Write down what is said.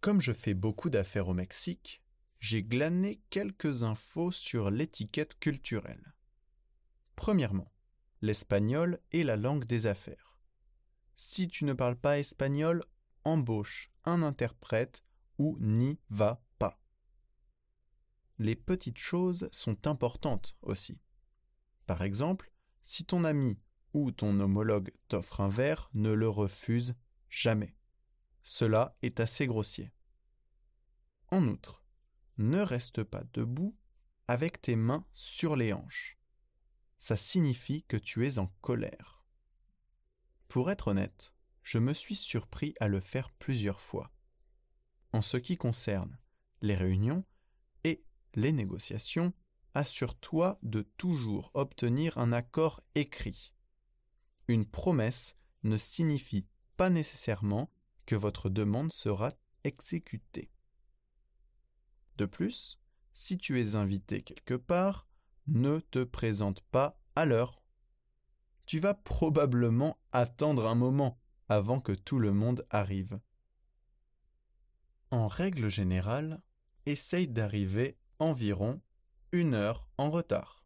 Comme je fais beaucoup d'affaires au Mexique, j'ai glané quelques infos sur l'étiquette culturelle. Premièrement, l'espagnol est la langue des affaires. Si tu ne parles pas espagnol, embauche un interprète ou n'y va pas. Les petites choses sont importantes aussi. Par exemple, si ton ami ou ton homologue t'offre un verre, ne le refuse jamais. Cela est assez grossier. En outre, ne reste pas debout avec tes mains sur les hanches. Ça signifie que tu es en colère. Pour être honnête, je me suis surpris à le faire plusieurs fois. En ce qui concerne les réunions et les négociations, assure-toi de toujours obtenir un accord écrit. Une promesse ne signifie pas nécessairement que votre demande sera exécutée. De plus, si tu es invité quelque part, ne te présente pas à l'heure. Tu vas probablement attendre un moment avant que tout le monde arrive. En règle générale, essaye d'arriver environ 1 heure en retard.